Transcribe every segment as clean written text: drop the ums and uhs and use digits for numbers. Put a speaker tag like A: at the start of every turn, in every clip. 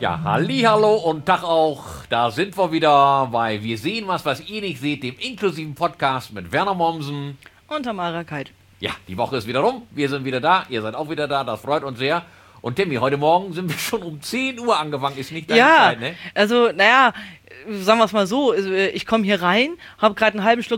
A: Ja, hallihallo und Tag auch. Da sind wir wieder bei Wir sehen was ihr nicht seht, dem inklusiven Podcast mit Werner Mommsen
B: und Tamara Kalt.
A: Ja, die Woche ist wieder rum. Wir sind wieder da. Ihr seid auch wieder da. Das freut uns sehr. Und Timmy, heute Morgen sind wir schon um 10 Uhr angefangen. Ist nicht deine Zeit, ne?
B: Also, naja, sagen wir es mal so. Ich komme hier rein, habe gerade einen halben Schluck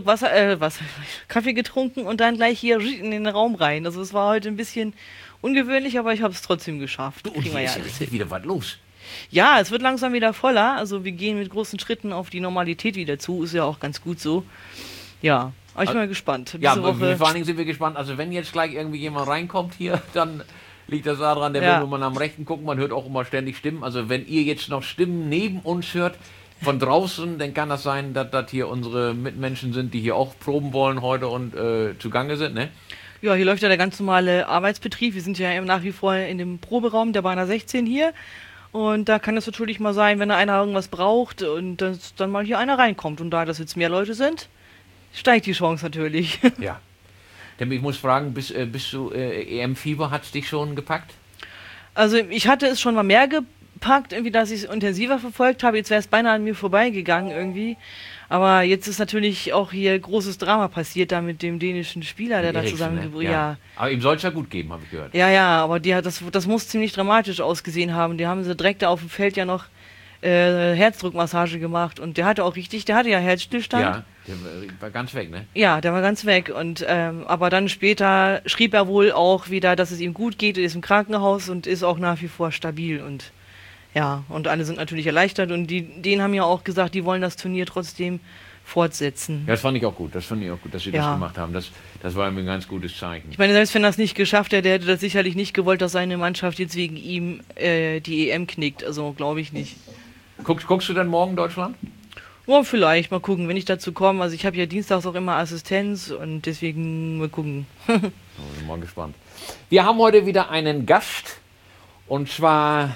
B: Kaffee getrunken und dann gleich hier in den Raum rein. Also, es war heute ein bisschen ungewöhnlich, aber ich habe es trotzdem geschafft.
A: Du, und hier ist ja richtig wieder was los.
B: Ja, es wird langsam wieder voller. Also, wir gehen mit großen Schritten auf die Normalität wieder zu. Ist ja auch ganz gut so. Ja. Aber ich bin mal gespannt.
A: Ja, vor allen Dingen sind wir gespannt. Also wenn jetzt gleich irgendwie jemand reinkommt hier, dann liegt das daran, der will nur mal am Rechten gucken. Man hört auch immer ständig Stimmen. Also wenn ihr jetzt noch Stimmen neben uns hört, von draußen, dann kann das sein, dass das hier unsere Mitmenschen sind, die hier auch proben wollen heute und zugange sind, ne?
B: Ja, hier läuft ja der ganz normale Arbeitsbetrieb. Wir sind ja nach wie vor in dem Proberaum der Bahner 16 hier. Und da kann es natürlich mal sein, wenn da einer irgendwas braucht und dass dann mal hier einer reinkommt. Und da das jetzt mehr Leute sind, steigt die Chance natürlich.
A: Ja. Denn ich muss fragen, bist du EM-Fieber, hat es dich schon gepackt?
B: Also ich hatte es schon mal mehr gepackt, irgendwie, dass ich es intensiver verfolgt habe. Jetzt wäre es beinahe an mir vorbeigegangen irgendwie. Aber jetzt ist natürlich auch hier großes Drama passiert da mit dem dänischen Spieler, der da zusammengebrochen ist.
A: Ja. Aber ihm soll es ja gut geben, habe ich gehört.
B: Ja, aber das muss ziemlich dramatisch ausgesehen haben. Die haben sie direkt da auf dem Feld ja noch Herzdruckmassage gemacht und der hatte ja Herzstillstand.
A: Ja, der war ganz weg, ne?
B: Ja, der war ganz weg und aber dann später schrieb er wohl auch wieder, dass es ihm gut geht, er ist im Krankenhaus und ist auch nach wie vor stabil und ja, und alle sind natürlich erleichtert und denen haben ja auch gesagt, die wollen das Turnier trotzdem fortsetzen.
A: Ja, das fand ich auch gut, dass sie das gemacht haben. Das war mir ein ganz gutes Zeichen.
B: Ich meine, selbst wenn er es nicht geschafft hätte, hätte das sicherlich nicht gewollt, dass seine Mannschaft jetzt wegen ihm die EM knickt, also glaube ich nicht.
A: Guckst du denn morgen Deutschland?
B: Ja, vielleicht, mal gucken, wenn ich dazu komme. Also ich habe ja dienstags auch immer Assistenz und deswegen mal gucken.
A: Ich bin mal gespannt. Wir haben heute wieder einen Gast und zwar,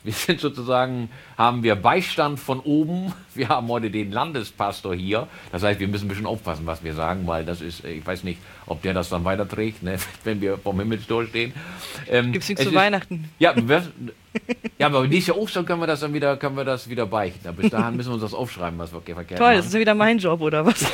A: haben wir Beistand von oben. Wir haben heute den Landespastor hier. Das heißt, wir müssen ein bisschen aufpassen, was wir sagen, weil das ist, ich weiß nicht, ob der das dann weiterträgt, ne, wenn wir vom Himmelstor stehen.
B: Gibt's nichts zu Weihnachten?
A: Ja, aber dieses Jahr Ostern können wir das wieder beichten. Bis dahin müssen wir uns das aufschreiben, was wir verkehrt machen.
B: Toll, das ist ja wieder mein Job, oder was?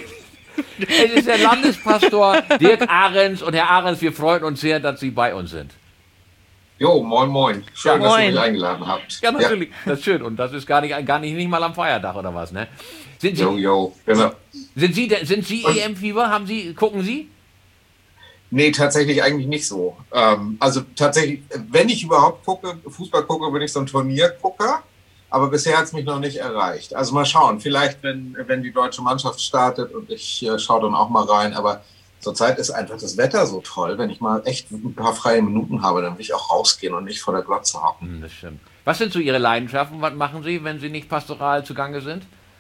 A: Es ist der Landespastor Dirk Ahrens und Herr Ahrens, wir freuen uns sehr, dass Sie bei uns sind.
C: Jo, moin moin. Schön, dass ihr mich eingeladen habt.
A: Ja, natürlich. Ja. Das ist schön. Und das ist gar nicht mal am Feiertag oder was, ne?
C: Genau.
A: Sind Sie EM-Fieber? Gucken Sie?
C: Nee, tatsächlich eigentlich nicht so. Also tatsächlich, wenn ich überhaupt Fußball gucke, bin ich so ein Turniergucker. Aber bisher hat es mich noch nicht erreicht. Also mal schauen. Vielleicht, wenn die deutsche Mannschaft startet und ich schaue dann auch mal rein. Aber zurzeit ist einfach das Wetter so toll. Wenn ich mal echt ein paar freie Minuten habe, dann will ich auch rausgehen und nicht vor der Glotze hocken.
A: Das stimmt. Was sind so Ihre Leidenschaften? Was machen Sie, wenn Sie nicht pastoral zugange sind?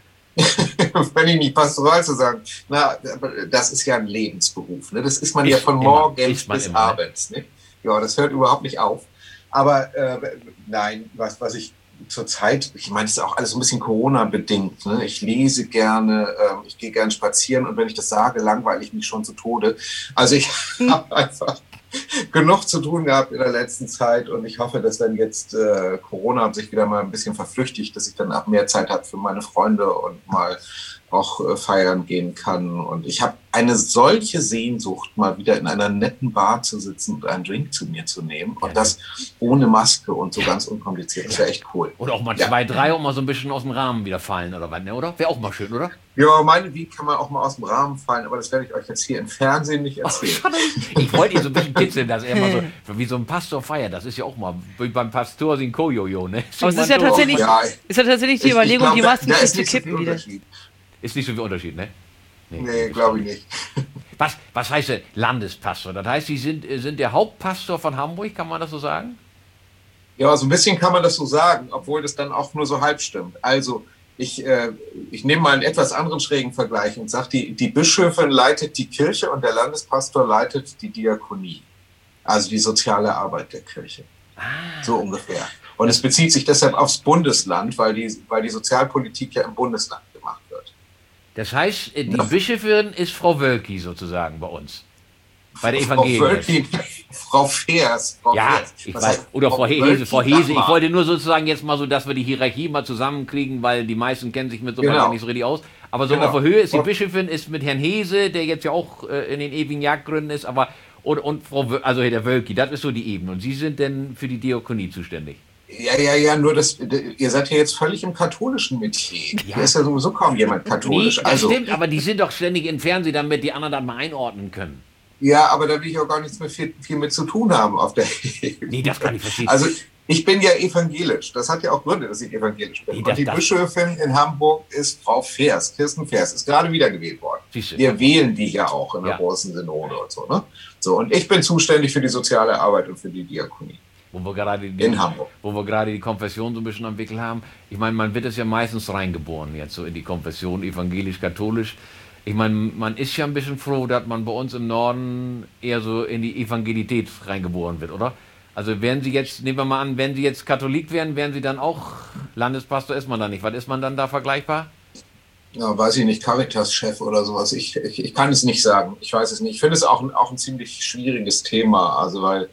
C: Wenn ich nicht pastoral zu sagen, das ist ja ein Lebensberuf. Ne? Das ist man ja von morgens bis abends. Ne? Ja, das hört überhaupt nicht auf. Aber nein, was ich zurzeit, ich meine, das ist auch alles ein bisschen Corona-bedingt. Ne? Ich lese gerne, ich gehe gerne spazieren und wenn ich das sage, langweile ich mich schon zu Tode. Also ich habe einfach genug zu tun gehabt in der letzten Zeit und ich hoffe, dass wenn jetzt Corona sich wieder mal ein bisschen verflüchtigt, dass ich dann auch mehr Zeit habe für meine Freunde und mal auch feiern gehen kann. Und ich habe eine solche Sehnsucht, mal wieder in einer netten Bar zu sitzen und einen Drink zu mir zu nehmen. Und das ohne Maske und so ganz unkompliziert. Das wäre echt cool.
A: Oder auch mal 2, 3 und mal so ein bisschen aus dem Rahmen wieder fallen oder was, ne? Oder? Wäre auch mal schön, oder?
C: Ja, meinetwegen kann man auch mal aus dem Rahmen fallen, aber das werde ich euch jetzt hier im Fernsehen nicht erzählen.
A: Ich wollte ihn so ein bisschen kitzeln, dass er mal so wie so ein Pastor feiert. Das ist ja auch mal wie beim Pastor Sinkojojo, ne?
B: Aber es ist ja tatsächlich die Überlegung, die Masken zu kippen wieder.
A: Ist nicht so viel Unterschied, ne?
C: Nee, glaube ich nicht.
A: Was heißt denn Landespastor? Das heißt, Sie sind der Hauptpastor von Hamburg, kann man das so sagen?
C: Ja, so ein bisschen kann man das so sagen, obwohl das dann auch nur so halb stimmt. Also, ich nehme mal einen etwas anderen schrägen Vergleich und sage, die Bischöfin leitet die Kirche und der Landespastor leitet die Diakonie. Also die soziale Arbeit der Kirche. So ungefähr. Und es bezieht sich deshalb aufs Bundesland, weil die Sozialpolitik ja im Bundesland gemacht wird.
A: Das heißt, die Bischöfin ist Frau Wölki sozusagen bei uns. Bei der Evangelien.
C: Frau Feers.
A: Ja, ich weiß. Oder Frau Hese. Ich wollte nur sozusagen jetzt mal so, dass wir die Hierarchie mal zusammenkriegen, weil die meisten kennen sich mit sowas nicht so richtig aus. Aber so auf der Höhe ist die Bischöfin, ist mit Herrn Hese, der jetzt ja auch in den ewigen Jagdgründen ist, aber und Frau, also der Wölki, das ist so die Ebene. Und Sie sind denn für die Diakonie zuständig?
C: Ja, nur ihr seid ja jetzt völlig im katholischen Metier. Ja. Hier ist ja sowieso kaum jemand katholisch.
A: Nee, das stimmt, aber die sind doch ständig im Fernsehen, damit die anderen dann mal einordnen können.
C: Ja, aber da will ich auch gar nichts mehr viel mit zu tun haben auf der Ebene.
A: Nee, das kann ich verstehen.
C: Also ich bin ja evangelisch. Das hat ja auch Gründe, dass ich evangelisch bin. Und die Bischöfin in Hamburg ist Frau Feers, Kirsten Feers, ist gerade wiedergewählt worden. Wir wählen die ja auch in der großen Synode und so. Ne? So, und ich bin zuständig für die soziale Arbeit und für die Diakonie.
A: Wo wir gerade die Konfession so ein bisschen am Wickel haben. Ich meine, man wird es ja meistens reingeboren, jetzt so in die Konfession, evangelisch-katholisch. Ich meine, man ist ja ein bisschen froh, dass man bei uns im Norden eher so in die Evangelität reingeboren wird, oder? Also wären Sie jetzt, nehmen wir mal an, wenn Sie jetzt Katholik wären, wären Sie dann auch Landespastor, ist man da nicht. Was ist man dann da vergleichbar?
C: Ja, weiß ich nicht, Caritas-Chef oder sowas. Ich kann es nicht sagen. Ich weiß es nicht. Ich finde es auch ein ziemlich schwieriges Thema. Also weil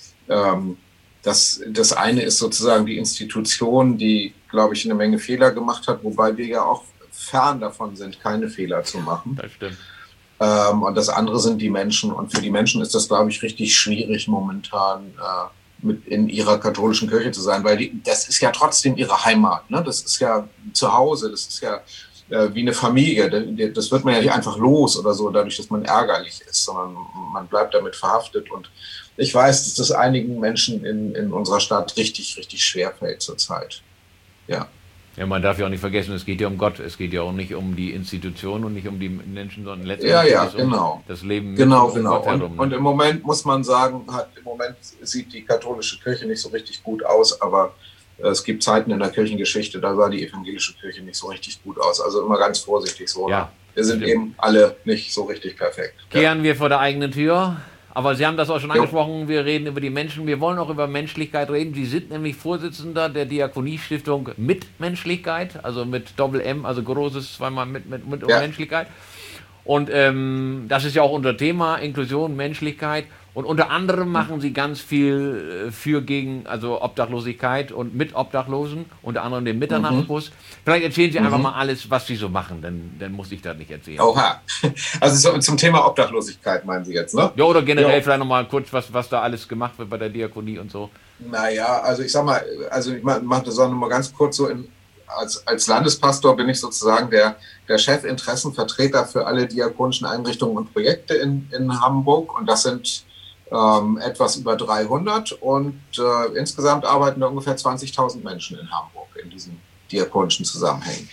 C: das eine ist sozusagen die Institution, die, glaube ich, eine Menge Fehler gemacht hat, wobei wir ja auch fern davon sind, keine Fehler zu machen.
A: Das stimmt.
C: Und das andere sind die Menschen. Und für die Menschen ist das, glaube ich, richtig schwierig momentan mit in ihrer katholischen Kirche zu sein, weil das ist ja trotzdem ihre Heimat. Ne? Das ist ja zu Hause, das ist ja wie eine Familie. Das wird man ja nicht einfach los oder so, dadurch, dass man ärgerlich ist, sondern man bleibt damit verhaftet. Und ich weiß, dass das einigen Menschen in unserer Stadt richtig, richtig schwer fällt zurzeit. Ja.
A: Ja, man darf ja auch nicht vergessen, es geht ja um Gott, es geht ja auch nicht um die Institution und nicht um die Menschen, sondern letztendlich um das Leben mit
C: Gott
A: herum.
C: Und im Moment muss man sagen, sieht die katholische Kirche nicht so richtig gut aus, aber es gibt Zeiten in der Kirchengeschichte, da sah die evangelische Kirche nicht so richtig gut aus. Also immer ganz vorsichtig so.
A: Ja,
C: wir sind eben alle nicht so richtig perfekt.
A: Kehren wir vor der eigenen Tür. Aber Sie haben das auch schon angesprochen, wir reden über die Menschen, wir wollen auch über Menschlichkeit reden. Sie sind nämlich Vorsitzender der Diakoniestiftung Mitmenschlichkeit, also mit Doppel-M, also großes zweimal mit Menschlichkeit. Und das ist ja auch unser Thema, Inklusion, Menschlichkeit. Und unter anderem machen Sie ganz viel gegen Obdachlosigkeit und mit Obdachlosen, unter anderem den Mitternachtsbus. Vielleicht erzählen Sie einfach mal alles, was Sie so machen, dann muss ich das nicht erzählen.
C: Oha, also zum Thema Obdachlosigkeit meinen Sie jetzt, ne?
A: Ja, oder generell vielleicht nochmal kurz, was da alles gemacht wird bei der Diakonie und so.
C: Naja, also ich sag mal, ich mache das auch nochmal ganz kurz so, als Landespastor bin ich sozusagen der Chefinteressenvertreter für alle diakonischen Einrichtungen und Projekte in Hamburg, und das sind etwas über 300, und insgesamt arbeiten da ungefähr 20.000 Menschen in Hamburg in diesen diakonischen Zusammenhängen.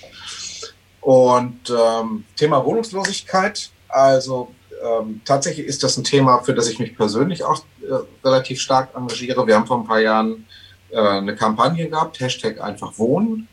C: Und Thema Wohnungslosigkeit, also tatsächlich ist das ein Thema, für das ich mich persönlich auch relativ stark engagiere. Wir haben vor ein paar Jahren eine Kampagne gehabt, #einfachwohnen.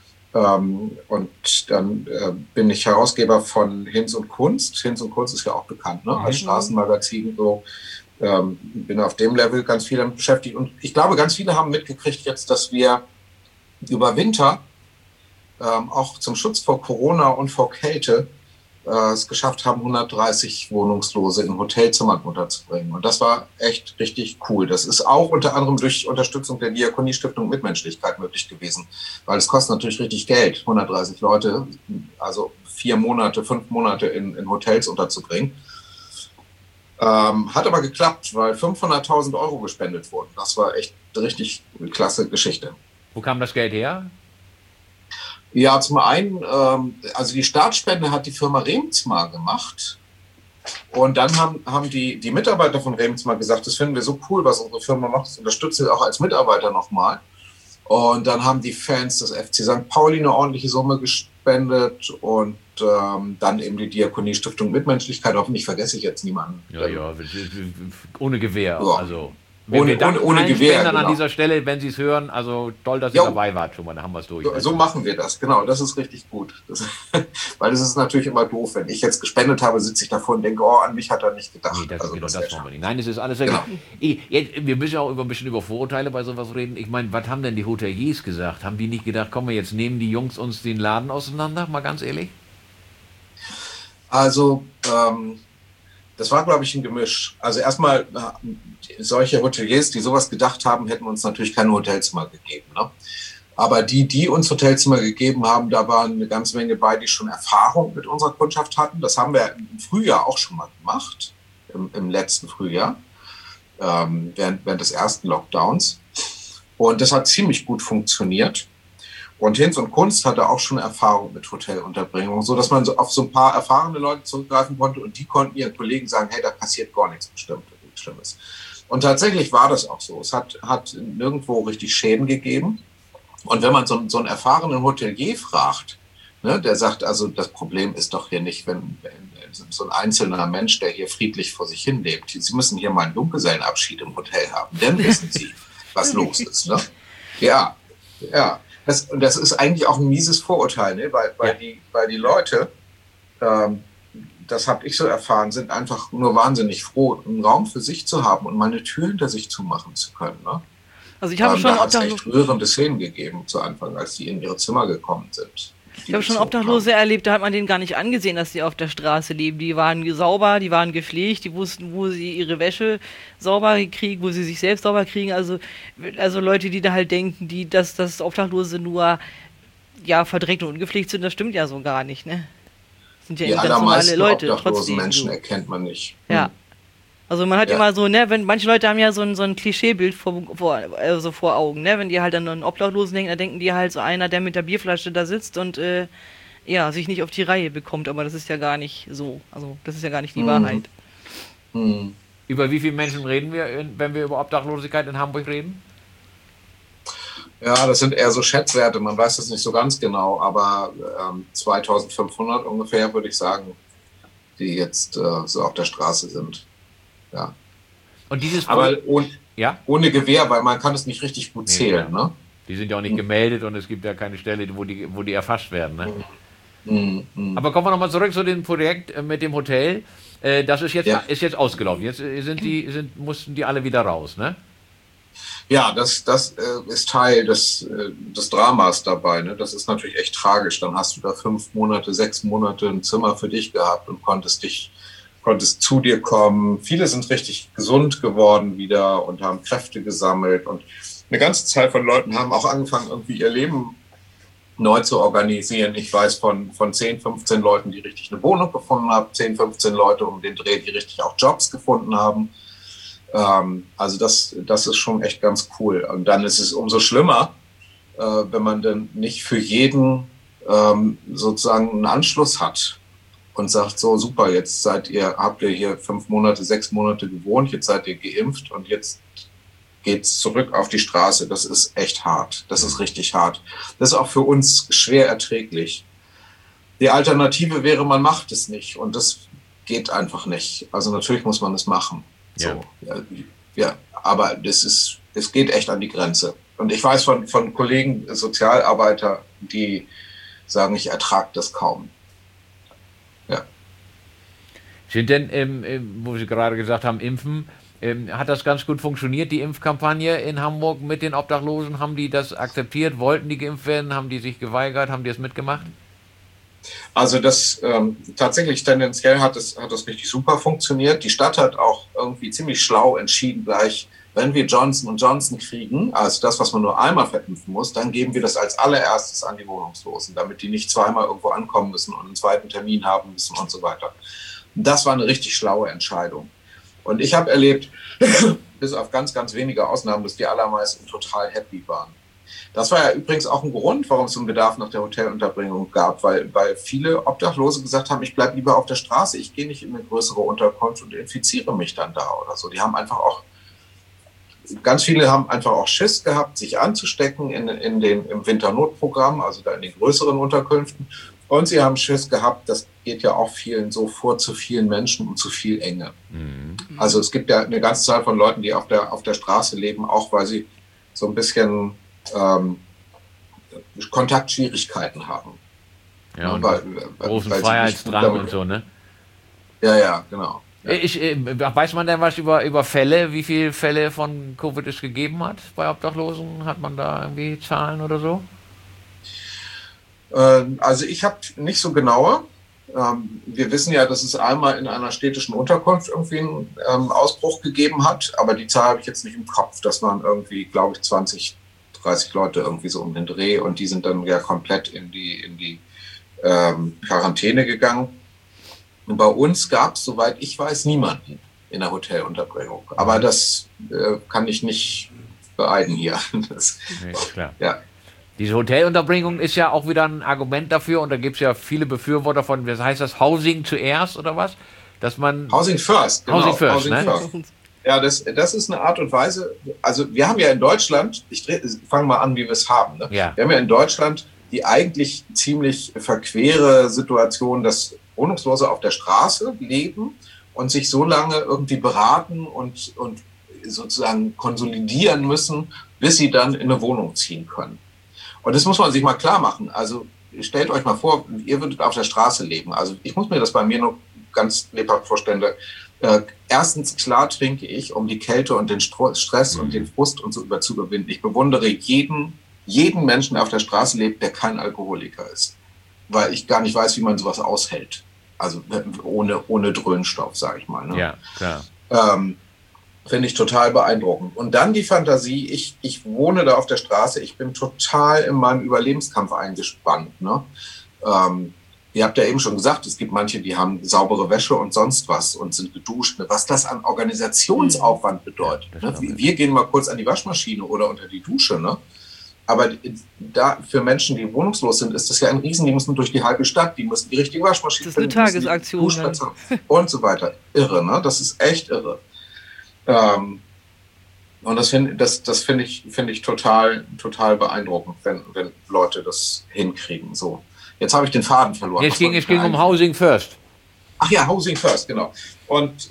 C: Und dann bin ich Herausgeber von Hinz und Kunst. Hinz und Kunst ist ja auch bekannt, ne? Als Straßenmagazin so. Bin auf dem Level ganz viel damit beschäftigt. Und ich glaube, ganz viele haben mitgekriegt jetzt, dass wir über Winter auch zum Schutz vor Corona und vor Kälte es geschafft haben, 130 Wohnungslose in Hotelzimmern unterzubringen. Und das war echt richtig cool. Das ist auch unter anderem durch Unterstützung der Diakoniestiftung Mitmenschlichkeit möglich gewesen. Weil es kostet natürlich richtig Geld, 130 Leute, also 4 Monate, 5 Monate in Hotels unterzubringen. Hat aber geklappt, weil 500.000 Euro gespendet wurden. Das war echt eine richtig klasse Geschichte.
A: Wo kam das Geld her?
C: Ja, zum einen, also die Startspende hat die Firma Remsmar gemacht. Und dann haben die Mitarbeiter von Remsmar gesagt, das finden wir so cool, was unsere Firma macht, das unterstützen wir auch als Mitarbeiter nochmal. Und dann haben die Fans des FC St. Pauli eine ordentliche Summe gespendet und dann eben die Diakoniestiftung Mitmenschlichkeit. Hoffentlich vergesse ich jetzt niemanden.
A: Ja, ohne Gewehr.
C: Ja.
A: Also
C: ohne Gewehr.
A: Genau. An dieser Stelle, wenn Sie es hören, also toll, dass ihr dabei wart schon mal, da haben wir es durch.
C: So machen wir das, genau, das ist richtig gut. Weil es ist natürlich immer doof, wenn ich jetzt gespendet habe, sitze ich davor und denke, oh, an mich hat er nicht gedacht.
A: Nee, das wollen wir nicht. Nein, es ist alles sehr genau. Wir müssen auch ein bisschen über Vorurteile bei sowas reden. Ich meine, was haben denn die Hoteliers gesagt? Haben die nicht gedacht, komm mal, jetzt nehmen die Jungs uns den Laden auseinander, mal ganz ehrlich?
C: Also, Das war, glaube ich, ein Gemisch. Also erstmal, solche Hoteliers, die sowas gedacht haben, hätten uns natürlich keine Hotelzimmer gegeben. Ne? Aber die uns Hotelzimmer gegeben haben, da waren eine ganze Menge bei, die schon Erfahrung mit unserer Kundschaft hatten. Das haben wir im Frühjahr auch schon mal gemacht, im letzten Frühjahr, während des ersten Lockdowns. Und das hat ziemlich gut funktioniert. Und Hinz und Kunst hatte auch schon Erfahrung mit Hotelunterbringung, so dass man so auf so ein paar erfahrene Leute zurückgreifen konnte und die konnten ihren Kollegen sagen, hey, da passiert gar nichts Schlimmes. Und tatsächlich war das auch so. Es hat nirgendwo richtig Schäden gegeben. Und wenn man so einen erfahrenen Hotelier fragt, ne, der sagt, also das Problem ist doch hier nicht, wenn so ein einzelner Mensch, der hier friedlich vor sich hin lebt. Sie müssen hier mal einen Junggesellenabschied im Hotel haben, dann wissen Sie, was los ist. Ne? Ja. Das ist eigentlich auch ein mieses Vorurteil, ne? Weil die Leute, das habe ich so erfahren, sind einfach nur wahnsinnig froh, einen Raum für sich zu haben und mal eine Tür hinter sich zumachen zu können. Ne?
B: Also ich habe schon
C: da hat es echt rührende Szenen gegeben zu Anfang, als die in ihre Zimmer gekommen sind.
B: Ich habe schon Obdachlose erlebt, da hat man denen gar nicht angesehen, dass sie auf der Straße leben. Die waren sauber, die waren gepflegt, die wussten, wo sie ihre Wäsche sauber kriegen, wo sie sich selbst sauber kriegen. Also Leute, die da halt denken, dass Obdachlose nur verdreckt und ungepflegt sind, das stimmt ja so gar nicht, ne? Das sind ja
C: die
B: ganz normale Leute.
C: Obdachlosen Menschen erkennt man nicht.
B: Ja. Also man hat immer so, ne, wenn manche Leute haben ja so ein Klischeebild vor Augen, ne, wenn die halt an einen Obdachlosen denken, dann denken die halt so einer, der mit der Bierflasche da sitzt und sich nicht auf die Reihe bekommt, aber das ist ja gar nicht so, also das ist ja gar nicht die Wahrheit.
A: Über wie viele Menschen reden wir, wenn wir über Obdachlosigkeit in Hamburg reden?
C: Ja, das sind eher so Schätzwerte, man weiß das nicht so ganz genau, aber 2500 ungefähr, würde ich sagen, die jetzt so auf der Straße sind. Ja.
A: Und dieses
C: aber ohne Gewehr, weil man kann es nicht richtig gut zählen.
A: Ja.
C: Ne?
A: Die sind ja auch nicht gemeldet und es gibt ja keine Stelle, wo die erfasst werden. Ne? Aber kommen wir nochmal zurück zu dem Projekt mit dem Hotel. Das ist jetzt ausgelaufen. Jetzt mussten die alle wieder raus, ne?
C: Ja, das ist Teil des Dramas dabei. Ne? Das ist natürlich echt tragisch. Dann hast du da 5 Monate, 6 Monate ein Zimmer für dich gehabt und konntest zu dir kommen. Viele sind richtig gesund geworden wieder und haben Kräfte gesammelt. Und eine ganze Zahl von Leuten haben auch angefangen, irgendwie ihr Leben neu zu organisieren. Ich weiß von 10, 15 Leuten, die richtig eine Wohnung gefunden haben, 10, 15 Leute um den Dreh, die richtig auch Jobs gefunden haben. Also das ist schon echt ganz cool. Und dann ist es umso schlimmer, wenn man dann nicht für jeden sozusagen einen Anschluss hat. Und sagt so, super, jetzt habt ihr hier 5 Monate, 6 Monate gewohnt, jetzt seid ihr geimpft und jetzt geht's zurück auf die Straße. Das ist echt hart. Das ist richtig hart. Das ist auch für uns schwer erträglich. Die Alternative wäre, man macht es nicht und das geht einfach nicht. Also natürlich muss man es machen.
A: Ja.
C: So, ja, aber es geht echt an die Grenze. Und ich weiß von Kollegen, Sozialarbeiter, die sagen, ich ertrage das kaum.
A: Sind denn, wo Sie gerade gesagt haben, Impfen, hat das ganz gut funktioniert, die Impfkampagne in Hamburg mit den Obdachlosen? Haben die das akzeptiert? Wollten die geimpft werden? Haben die sich geweigert? Haben die es mitgemacht?
C: Also das tatsächlich tendenziell hat es richtig super funktioniert. Die Stadt hat auch irgendwie ziemlich schlau entschieden gleich, wenn wir Johnson & Johnson kriegen, also das, was man nur einmal verimpfen muss, dann geben wir das als allererstes an die Wohnungslosen, damit die nicht zweimal irgendwo ankommen müssen und einen zweiten Termin haben müssen und so weiter. Das war eine richtig schlaue Entscheidung. Und ich habe erlebt, bis auf ganz, ganz wenige Ausnahmen, dass die allermeisten total happy waren. Das war ja übrigens auch ein Grund, warum es einen Bedarf nach der Hotelunterbringung gab, weil viele Obdachlose gesagt haben, ich bleibe lieber auf der Straße, ich gehe nicht in eine größere Unterkunft und infiziere mich dann da oder so. Ganz viele haben einfach auch Schiss gehabt, sich anzustecken im Winternotprogramm, also da in den größeren Unterkünften. Und sie haben Schiss gehabt, das geht ja auch vielen so vor, zu vielen Menschen und zu viel Enge. Mhm. Also es gibt ja eine ganze Zahl von Leuten, die auf der Straße leben, auch weil sie so ein bisschen Kontaktschwierigkeiten haben.
A: Ja, und großen Freiheitsdrang und so, ne?
C: Ja, genau. Ja.
A: Weiß man denn was über Fälle, wie viele Fälle von Covid es gegeben hat bei Obdachlosen? Hat man da irgendwie Zahlen oder so?
C: Also ich habe nicht so genaue. Wir wissen ja, dass es einmal in einer städtischen Unterkunft irgendwie einen Ausbruch gegeben hat, aber die Zahl habe ich jetzt nicht im Kopf. Das waren irgendwie, glaube ich, 20, 30 Leute irgendwie so um den Dreh und die sind dann ja komplett in die Quarantäne gegangen. Und bei uns gab es, soweit ich weiß, niemanden in der Hotelunterbringung. Aber das kann ich nicht beeiden hier. Das,
A: nee, klar.
C: Ja.
A: Diese Hotelunterbringung ist ja auch wieder ein Argument dafür und da gibt es ja viele Befürworter von, was heißt das, Housing zuerst oder was? Dass man
C: Housing first. Genau.
A: Housing first, ne?
C: First. Ja, das ist eine Art und Weise, also wir haben ja in Deutschland, ich fange mal an, wie wir es haben. Ne?
A: Ja.
C: Wir haben ja in Deutschland die eigentlich ziemlich verquere Situation, dass Wohnungslose auf der Straße leben und sich so lange irgendwie beraten und sozusagen konsolidieren müssen, bis sie dann in eine Wohnung ziehen können. Und das muss man sich mal klar machen. Also stellt euch mal vor, ihr würdet auf der Straße leben. Also ich muss mir das bei mir nur ganz lebhaft vorstellen. Erstens, klar trinke ich, um die Kälte und den Stress und den Frust und so zu überwinden. Ich bewundere jeden Menschen, der auf der Straße lebt, der kein Alkoholiker ist. Weil ich gar nicht weiß, wie man sowas aushält. Also ohne Dröhnstoff, sage ich mal. Ne?
A: Ja, klar.
C: Finde ich total beeindruckend. Und dann die Fantasie, ich wohne da auf der Straße, ich bin total in meinem Überlebenskampf eingespannt. Ne? Ihr habt ja eben schon gesagt, es gibt manche, die haben saubere Wäsche und sonst was und sind geduscht. Ne? Was das an Organisationsaufwand bedeutet.
A: Ja,
C: ne? Wir gehen mal kurz an die Waschmaschine oder unter die Dusche. Ne? Aber da für Menschen, die wohnungslos sind, ist das ja ein Riesen. Die müssen durch die halbe Stadt, die müssen die richtige Waschmaschine
B: finden. Das ist eine Tagesaktion.
C: Und so weiter. Irre, ne? Das ist echt irre. Und das finde ich total beeindruckend, wenn Leute das hinkriegen. So, jetzt habe ich den Faden verloren.
A: Es ging um Housing First.
C: Ach ja, Housing First, genau. Und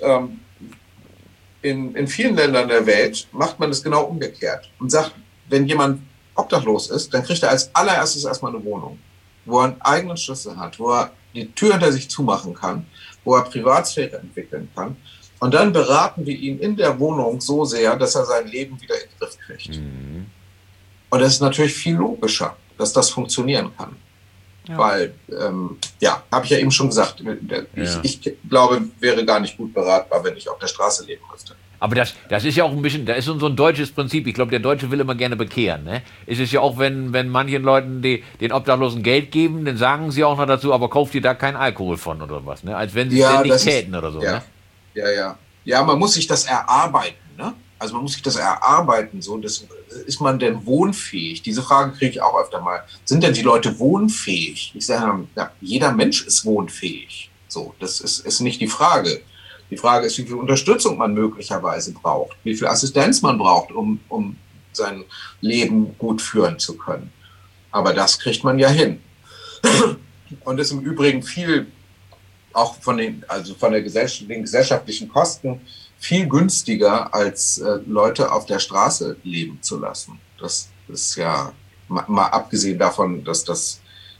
C: in vielen Ländern der Welt macht man das genau umgekehrt und sagt, wenn jemand obdachlos ist, dann kriegt er als allererstes erstmal eine Wohnung, wo er einen eigenen Schlüssel hat, wo er die Tür hinter sich zumachen kann, wo er Privatsphäre entwickeln kann. Und dann beraten wir ihn in der Wohnung so sehr, dass er sein Leben wieder in den Griff kriegt. Mhm. Und es ist natürlich viel logischer, dass das funktionieren kann. Ja. Weil, habe ich ja eben schon gesagt, ich glaube, wäre gar nicht gut beratbar, wenn ich auf der Straße leben müsste.
A: Aber das ist ja auch ein bisschen, da ist so ein deutsches Prinzip. Ich glaube, der Deutsche will immer gerne bekehren. Ne? Es ist ja auch, wenn manchen Leuten den Obdachlosen Geld geben, dann sagen sie auch noch dazu, aber kauft ihr da keinen Alkohol von oder was. Ne? Als wenn sie es nicht täten oder so.
C: Ja.
A: Ne?
C: Ja, man muss sich das erarbeiten. Ne? Also man muss sich das erarbeiten. So, ist man denn wohnfähig? Diese Frage kriege ich auch öfter mal. Sind denn die Leute wohnfähig? Ich sage, ja, jeder Mensch ist wohnfähig. So, das ist nicht die Frage. Die Frage ist, wie viel Unterstützung man möglicherweise braucht, wie viel Assistenz man braucht, um sein Leben gut führen zu können. Aber das kriegt man ja hin. Und ist im Übrigen viel, auch von den gesellschaftlichen Kosten, viel günstiger, als Leute auf der Straße leben zu lassen. Das ist ja, mal abgesehen davon, dass das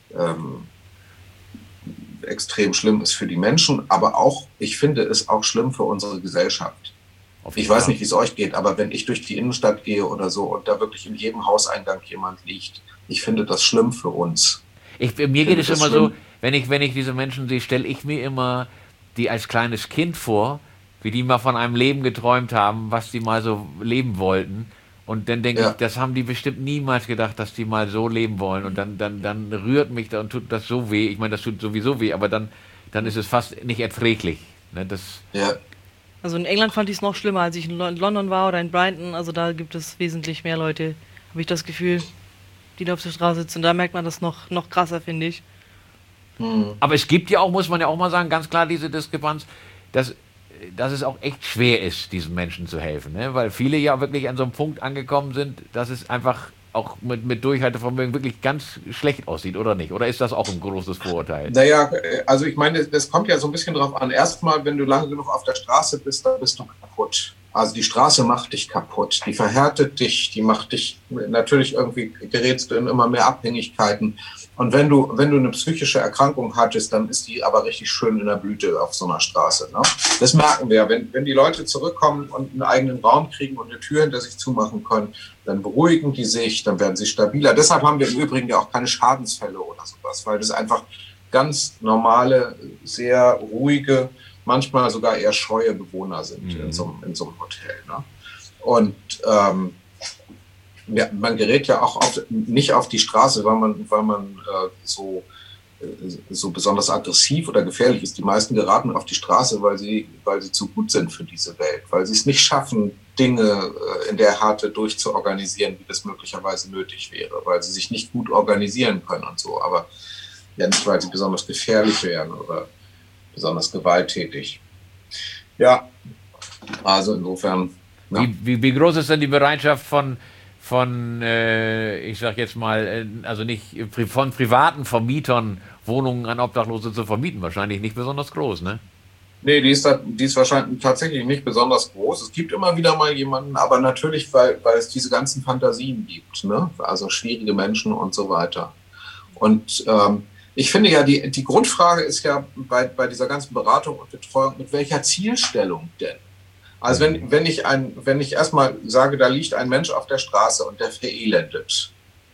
C: extrem schlimm ist für die Menschen, aber auch, ich finde es auch schlimm für unsere Gesellschaft. Ich weiß nicht, wie es euch geht, aber wenn ich durch die Innenstadt gehe oder so und da wirklich in jedem Hauseingang jemand liegt, ich finde das schlimm für uns.
A: Mir geht es immer so, wenn ich diese Menschen sehe, stelle ich mir immer die als kleines Kind vor, wie die mal von einem Leben geträumt haben, was die mal so leben wollten. Und dann denke ich, das haben die bestimmt niemals gedacht, dass die mal so leben wollen. Und dann rührt mich da und tut das so weh. Ich meine, das tut sowieso weh, aber dann ist es fast nicht erträglich. Ne,
B: Also in England fand ich es noch schlimmer, als ich in London war oder in Brighton. Also da gibt es wesentlich mehr Leute, habe ich das Gefühl, die da auf der Straße sitzen. Da merkt man das noch krasser, finde ich.
A: Aber es gibt ja auch, muss man ja auch mal sagen, ganz klar diese Diskrepanz, dass es auch echt schwer ist, diesen Menschen zu helfen, ne? Weil viele ja wirklich an so einem Punkt angekommen sind, dass es einfach auch mit Durchhaltevermögen wirklich ganz schlecht aussieht, oder nicht? Oder ist das auch ein großes Vorurteil?
C: Naja, also ich meine, das kommt ja so ein bisschen drauf an. Erstmal, wenn du lange genug auf der Straße bist, dann bist du kaputt. Also die Straße macht dich kaputt, die verhärtet dich, die macht dich, natürlich irgendwie gerätst du in immer mehr Abhängigkeiten. Und wenn du eine psychische Erkrankung hattest, dann ist die aber richtig schön in der Blüte auf so einer Straße. Ne? Das merken wir. Wenn die Leute zurückkommen und einen eigenen Raum kriegen und eine Tür hinter sich zumachen können, dann beruhigen die sich, dann werden sie stabiler. Deshalb haben wir im Übrigen ja auch keine Schadensfälle oder sowas, weil das einfach ganz normale, sehr ruhige, manchmal sogar eher scheue Bewohner sind in so einem Hotel. Ne? Und ja, man gerät ja auch nicht auf die Straße, weil man so besonders aggressiv oder gefährlich ist. Die meisten geraten auf die Straße, weil sie zu gut sind für diese Welt, weil sie es nicht schaffen, Dinge in der Härte durchzuorganisieren, wie das möglicherweise nötig wäre, weil sie sich nicht gut organisieren können und so, aber ja nicht, weil sie besonders gefährlich wären oder besonders gewalttätig. Ja, also insofern. Ja.
A: Wie groß ist denn die Bereitschaft von ich sag jetzt mal, also nicht von privaten Vermietern Wohnungen an Obdachlose zu vermieten? Wahrscheinlich nicht besonders groß, ne?
C: Nee, die ist wahrscheinlich tatsächlich nicht besonders groß. Es gibt immer wieder mal jemanden, aber natürlich, weil es diese ganzen Fantasien gibt, ne? Also schwierige Menschen und so weiter. Und ich finde ja, die Grundfrage ist ja bei dieser ganzen Beratung und Betreuung, mit welcher Zielstellung denn? Also wenn ich erstmal sage, da liegt ein Mensch auf der Straße und der verelendet,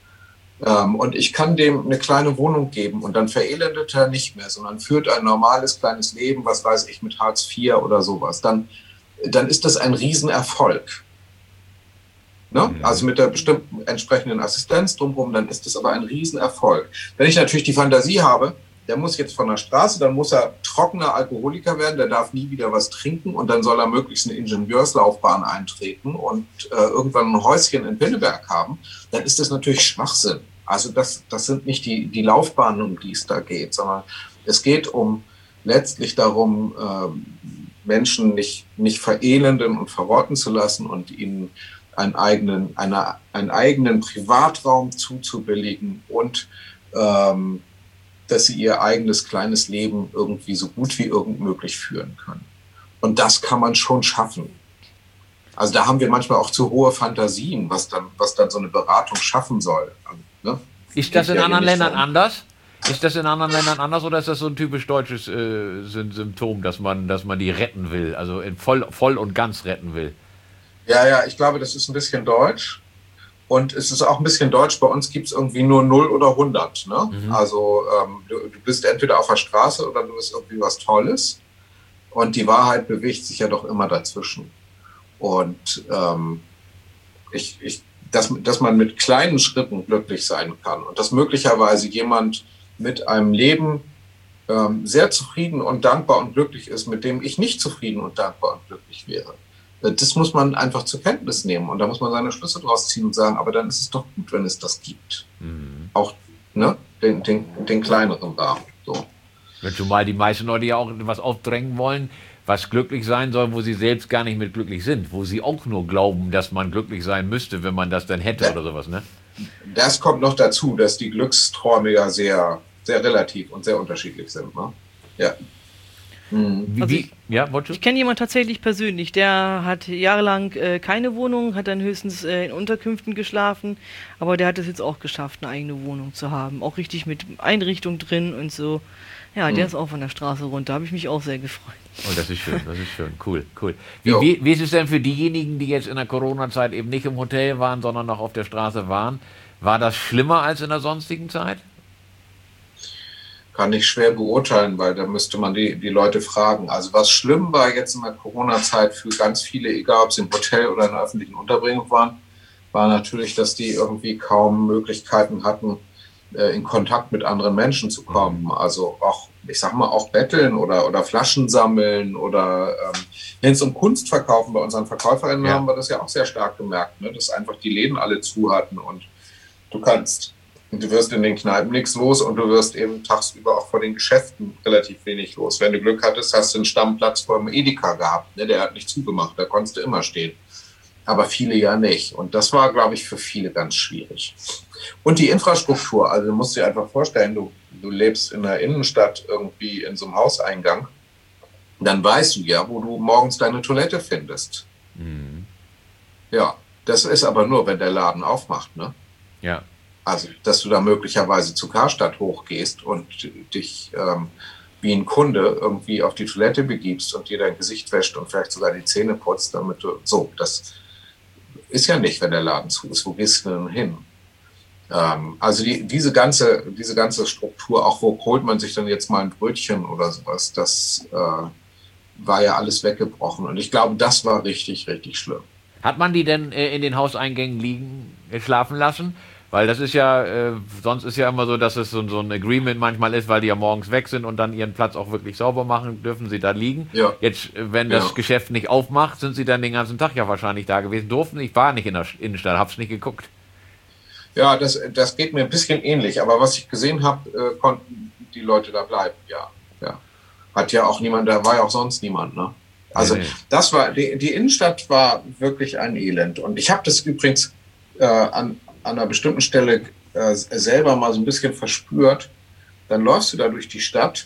C: und ich kann dem eine kleine Wohnung geben und dann verelendet er nicht mehr, sondern führt ein normales kleines Leben, was weiß ich, mit Hartz IV oder sowas, dann ist das ein Riesenerfolg. Ne? Also mit der bestimmten entsprechenden Assistenz drumherum, dann ist das aber ein Riesenerfolg. Wenn ich natürlich die Fantasie habe, der muss jetzt von der Straße, dann muss er trockener Alkoholiker werden, der darf nie wieder was trinken und dann soll er möglichst eine Ingenieurslaufbahn eintreten und irgendwann ein Häuschen in Pinneberg haben, dann ist das natürlich Schwachsinn. Also das sind nicht die Laufbahnen, um die es da geht, sondern es geht letztlich darum, Menschen nicht verelenden und verrotten zu lassen und ihnen einen eigenen Privatraum zuzubilligen und dass sie ihr eigenes kleines Leben irgendwie so gut wie irgend möglich führen können. Und das kann man schon schaffen. Also da haben wir manchmal auch zu hohe Fantasien, was dann so eine Beratung schaffen soll. Also, ne?
A: Ist das in anderen Ländern anders? Ist das in anderen Ländern anders oder ist das so ein typisch deutsches Symptom, dass man die retten will, also voll und ganz retten will?
C: Ja, ich glaube, das ist ein bisschen deutsch. Und es ist auch ein bisschen deutsch, bei uns gibt es irgendwie nur 0 oder 100. Ne? Also du bist entweder auf der Straße oder du bist irgendwie was Tolles. Und die Wahrheit bewegt sich ja doch immer dazwischen. Und dass man mit kleinen Schritten glücklich sein kann und dass möglicherweise jemand mit einem Leben sehr zufrieden und dankbar und glücklich ist, mit dem ich nicht zufrieden und dankbar und glücklich wäre. Das muss man einfach zur Kenntnis nehmen und da muss man seine Schlüsse draus ziehen und sagen, aber dann ist es doch gut, wenn es das gibt. Auch ne, den kleineren Rahmen. So.
A: Wenn zumal die meisten Leute ja auch was aufdrängen wollen, was glücklich sein soll, wo sie selbst gar nicht mit glücklich sind, wo sie auch nur glauben, dass man glücklich sein müsste, wenn man das dann hätte oder sowas, ne?
C: Das kommt noch dazu, dass die Glücksträume ja sehr, sehr relativ und sehr unterschiedlich sind. Ne? Ja.
B: Also ich kenne jemanden tatsächlich persönlich, der hat jahrelang keine Wohnung, hat dann höchstens in Unterkünften geschlafen, aber der hat es jetzt auch geschafft, eine eigene Wohnung zu haben, auch richtig mit Einrichtung drin und so. Ja, der ist auch von der Straße runter, habe ich mich auch sehr gefreut.
A: Oh, das ist schön, cool. Wie ist es denn für diejenigen, die jetzt in der Corona-Zeit eben nicht im Hotel waren, sondern noch auf der Straße waren? War das schlimmer als in der sonstigen Zeit?
C: Kann ich schwer beurteilen, weil da müsste man die Leute fragen. Also was schlimm war jetzt in der Corona-Zeit für ganz viele, egal ob sie im Hotel oder in der öffentlichen Unterbringung waren, war natürlich, dass die irgendwie kaum Möglichkeiten hatten, in Kontakt mit anderen Menschen zu kommen. Also auch, ich sag mal, auch betteln oder Flaschen sammeln oder wenn es um Kunst verkaufen, bei unseren Verkäuferinnen haben wir das ja auch sehr stark gemerkt, ne? Dass einfach die Läden alle zu hatten und du wirst in den Kneipen nichts los und du wirst eben tagsüber auch vor den Geschäften relativ wenig los. Wenn du Glück hattest, hast du einen Stammplatz vor dem Edeka gehabt. Ne? Der hat nicht zugemacht, da konntest du immer stehen. Aber viele ja nicht. Und das war, glaube ich, für viele ganz schwierig. Und die Infrastruktur, also du musst dir einfach vorstellen, du lebst in der Innenstadt irgendwie in so einem Hauseingang, dann weißt du ja, wo du morgens deine Toilette findest. Ja, das ist aber nur, wenn der Laden aufmacht, ne?
A: Ja.
C: Also, dass du da möglicherweise zu Karstadt hochgehst und dich wie ein Kunde irgendwie auf die Toilette begibst und dir dein Gesicht wäscht und vielleicht sogar die Zähne putzt, damit du, so, das ist ja nicht, wenn der Laden zu ist. Wo gehst du denn hin? Also diese ganze Struktur, auch wo holt man sich dann jetzt mal ein Brötchen oder sowas, das war ja alles weggebrochen. Und ich glaube, das war richtig, richtig schlimm.
A: Hat man die denn in den Hauseingängen schlafen lassen? Weil das ist ja, sonst ist ja immer so, dass es so ein Agreement manchmal ist, weil die ja morgens weg sind und dann ihren Platz auch wirklich sauber machen, dürfen sie da liegen.
C: Ja.
A: Jetzt, wenn das Geschäft nicht aufmacht, sind sie dann den ganzen Tag ja wahrscheinlich da gewesen. Durften, ich war nicht in der Innenstadt, hab's nicht geguckt.
C: Ja, das geht mir ein bisschen ähnlich, aber was ich gesehen habe, konnten die Leute da bleiben, ja. Hat ja auch niemand, da war ja auch sonst niemand, ne? Also das war, die Innenstadt war wirklich ein Elend. Und ich habe das übrigens an einer bestimmten Stelle selber mal so ein bisschen verspürt. Dann läufst du da durch die Stadt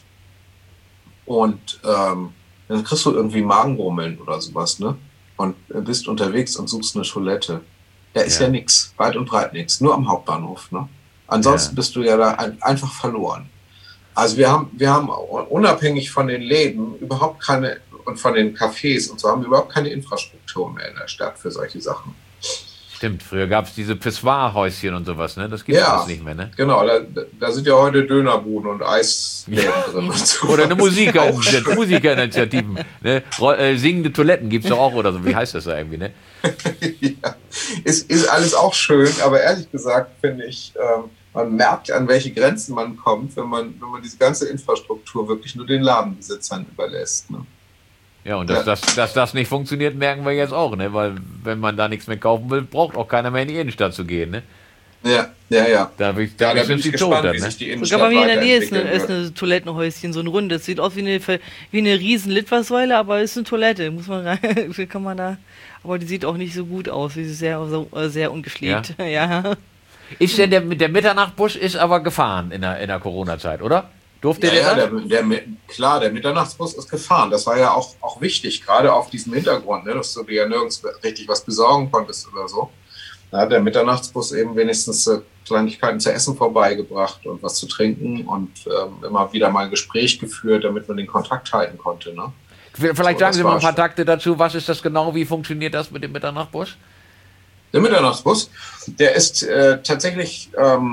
C: und dann kriegst du irgendwie Magengrummeln oder sowas, ne? Und bist unterwegs und suchst eine Toilette. Da ist ja nichts, weit und breit nichts, nur am Hauptbahnhof, ne? Ansonsten bist du ja da einfach verloren. Also wir haben unabhängig von den Läden überhaupt keine, und von den Cafés und so, haben wir überhaupt keine Infrastruktur mehr in der Stadt für solche Sachen.
A: Stimmt, früher gab es diese Pissoir-Häuschen und sowas, ne? Das gibt es alles nicht mehr, ne?
C: Genau, da sind ja heute Dönerbuden und Eisläden drin. Und so.
A: Oder eine Musikerinitiativen. Ne? Singende Toiletten gibt es doch auch oder so. Wie heißt das da irgendwie, ne?
C: Ja, ist alles auch schön, aber ehrlich gesagt finde ich, man merkt, an welche Grenzen man kommt, wenn man diese ganze Infrastruktur wirklich nur den Ladenbesitzern überlässt. Ne?
A: Ja, und dass das nicht funktioniert, merken wir jetzt auch, ne? Weil wenn man da nichts mehr kaufen will, braucht auch keiner mehr in die Innenstadt zu gehen, ne?
C: Ja.
A: Da bin ich gespannt,
C: wie sich die Innenstadt
B: sogar bei mir in der Nähe ist
C: weiterentwickeln
B: eine Toilettenhäuschen, so ein rundes. Sieht aus wie eine riesen Litfaßsäule, aber ist eine Toilette. Muss man rein, kann man da. Aber die sieht auch nicht so gut aus. Die ist sehr ungepflegt. Ja.
A: Ist denn der Mitternachtsbus ist aber gefahren in der Corona-Zeit, oder? Durfte der?
C: Klar, der Mitternachtsbus ist gefahren. Das war ja auch wichtig, gerade auf diesem Hintergrund, ne, dass du dir ja nirgends richtig was besorgen konntest oder so. Da hat der Mitternachtsbus eben wenigstens Kleinigkeiten zu essen vorbeigebracht und was zu trinken und immer wieder mal ein Gespräch geführt, damit man den Kontakt halten konnte. Ne?
A: Vielleicht sagen Sie mal ein paar Takte dazu. Was ist das genau? Wie funktioniert das mit dem Mitternachtsbus?
C: Der Mitternachtsbus, der ist tatsächlich,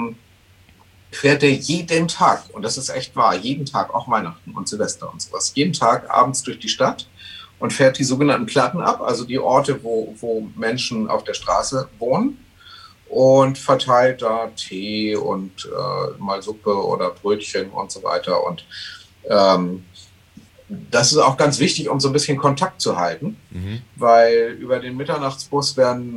C: fährt der jeden Tag, und das ist echt wahr, jeden Tag, auch Weihnachten und Silvester und sowas, jeden Tag abends durch die Stadt und fährt die sogenannten Platten ab, also die Orte, wo Menschen auf der Straße wohnen, und verteilt da Tee und mal Suppe oder Brötchen und so weiter. Und das ist auch ganz wichtig, um so ein bisschen Kontakt zu halten, weil über den Mitternachtsbus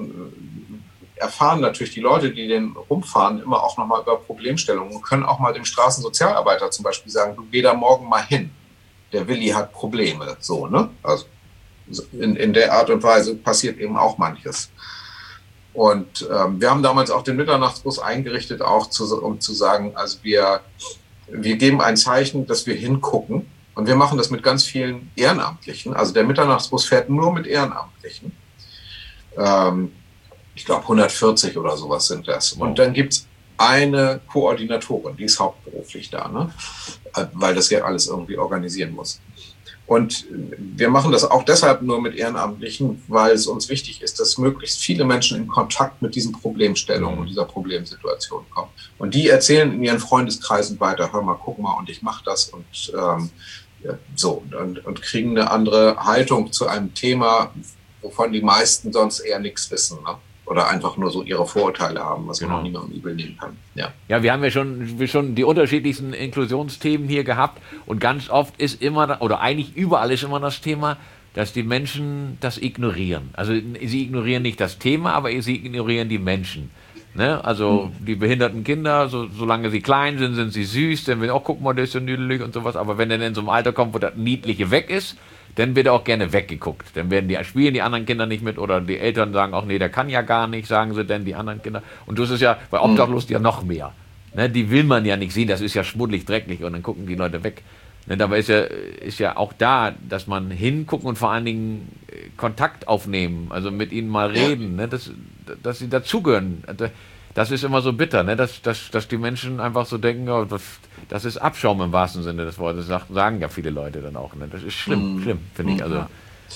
C: erfahren natürlich die Leute, die den rumfahren, immer auch nochmal über Problemstellungen und können auch mal dem Straßensozialarbeiter zum Beispiel sagen, du geh da morgen mal hin. Der Willi hat Probleme. So, ne? Also in der Art und Weise passiert eben auch manches. Und wir haben damals auch den Mitternachtsbus eingerichtet, auch um zu sagen, also wir geben ein Zeichen, dass wir hingucken. Und wir machen das mit ganz vielen Ehrenamtlichen. Also der Mitternachtsbus fährt nur mit Ehrenamtlichen. Ich glaube 140 oder sowas sind das. Und dann gibt es eine Koordinatorin, die ist hauptberuflich da, ne? Weil das ja alles irgendwie organisieren muss. Und wir machen das auch deshalb nur mit Ehrenamtlichen, weil es uns wichtig ist, dass möglichst viele Menschen in Kontakt mit diesen Problemstellungen und dieser Problemsituation kommen. Und die erzählen in ihren Freundeskreisen weiter, hör mal, guck mal, und ich mache das und und kriegen eine andere Haltung zu einem Thema, wovon die meisten sonst eher nichts wissen, ne? Oder einfach nur so ihre Vorurteile haben, was man auch niemandem übel nehmen kann.
A: Ja, wir haben ja schon die unterschiedlichsten Inklusionsthemen hier gehabt und ganz oft ist immer, oder eigentlich überall ist immer das Thema, dass die Menschen das ignorieren. Also sie ignorieren nicht das Thema, aber sie ignorieren die Menschen. Ne? Also die behinderten Kinder, solange sie klein sind, sind sie süß, dann wird auch, guck mal, der ist so niedlich und sowas, aber wenn er dann in so einem Alter kommt, wo das Niedliche weg ist, dann wird er auch gerne weggeguckt. Dann spielen die anderen Kinder nicht mit oder die Eltern sagen auch, nee, der kann ja gar nicht, sagen sie denn die anderen Kinder. Und das ist ja bei Obdachlos ja noch mehr. Ne? Die will man ja nicht sehen, das ist ja schmuddelig, dreckig und dann gucken die Leute weg. Ne? Dabei ist ja auch da, dass man hingucken und vor allen Dingen Kontakt aufnehmen, also mit ihnen mal reden, ne? Dass sie dazugehören. Das ist immer so bitter, ne? Dass die Menschen einfach so denken, oh, das ist Abschaum im wahrsten Sinne des Wortes, sagen ja viele Leute dann auch. Ne? Das ist schlimm, finde ich. Also.